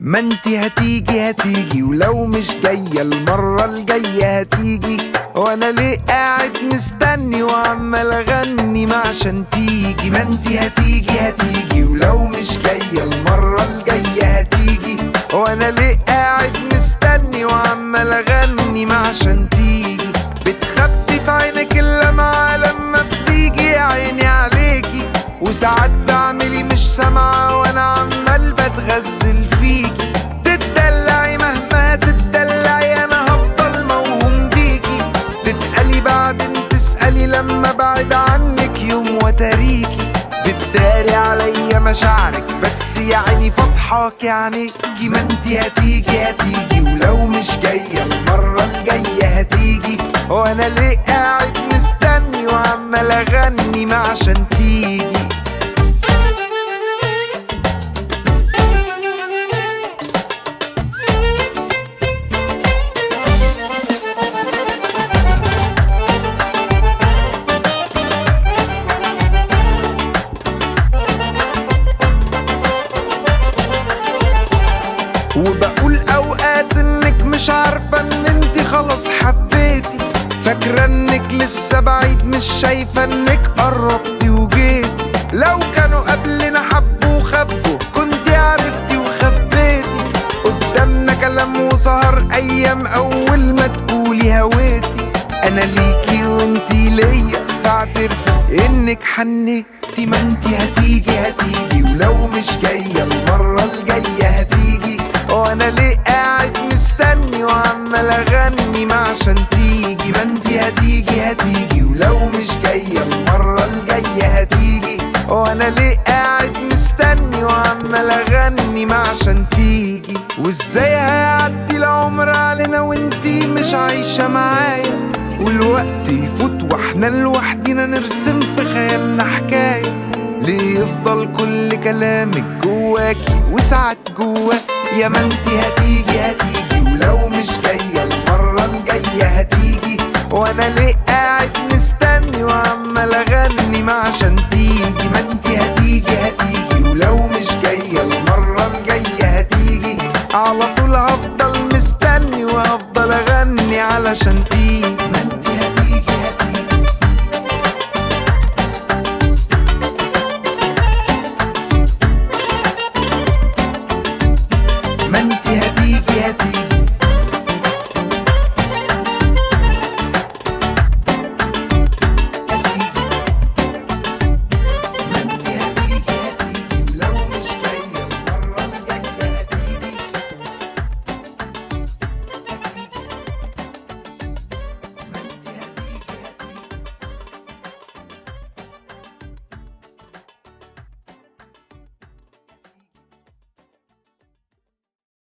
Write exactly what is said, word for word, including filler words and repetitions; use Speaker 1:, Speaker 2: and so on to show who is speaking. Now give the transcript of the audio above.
Speaker 1: ما انتي هتيجي هتيجي، ولو مش جاية المرة الجاية هتيجي. وانا ليه قاعد مستني وعمال اغني ما عشان تيجي؟ ما انتي هتيجي هتيجي، ولو مش جاية المرة الجاية هتيجي. وانا ليه قاعد مستني وعمال اغني ما عشان تيجي؟ بتخبي في عينك اللمعة لما بتيجي يا عيني عليكي، وساعات بعملي مش سامعة وانا عمال بتغزل فيكي. تتدلعي مهما تتدلعي انا هفضل موهوم بيكي. تتقلي بعدين تسألي لما بعد عنك يوم وتاريكي. بتداري عليا مشاعرك بس يا عيني فضحاكي عينيكي. ما انتي هتيجي هتيجي، ولو مش جاية المرة الجاية هتيجي. وانا ليه قاعد مستني وعمال اغني ما عشان تيجي؟ وبقول اوقات انك مش عارفة ان انتي خلاص حبيتي. فاكرة انك لسه بعيد مش شايفة انك قربتي وجيتي. لو كانوا قبلنا حبوا وخبوا كنتي عرفتي وخبيتي. قدامنا كلام وسهر ايام اول ما تقولي هويتي. انا ليكي وانتي ليا فاعترفي انك حنيتي. ما انتي هتيجي هتيجي، ولو مش جاية المرة الجاية هتيجي. وانا ليه قاعد مستني وعمال اغني ما عشان تيجي؟ ما انتي هتيجي هتيجي، ولو مش جاية المرة الجاية هتيجي. وانا ليه قاعد مستني وعمال اغني ما عشان تيجي؟ وازاي هيعدي العمر علينا وانتي مش عايشة معايا؟ والوقت يفوت واحنا لوحدينا نرسم في خيالنا حكاية. ليه يفضل كل كلامك جواكي وساعات جواكي؟ يا ما انتي هتيجي هتيجي، ولو مش جاية المرة الجاية هتيجي. وانا ليه قاعد مستني وعمال اغني ما عشان تيجي؟ ما انتي هتيجي هتيجي، ولو مش جاية المرة الجاية هتيجي. على طول هفضل مستني وهفضل اغني علشان تيجي.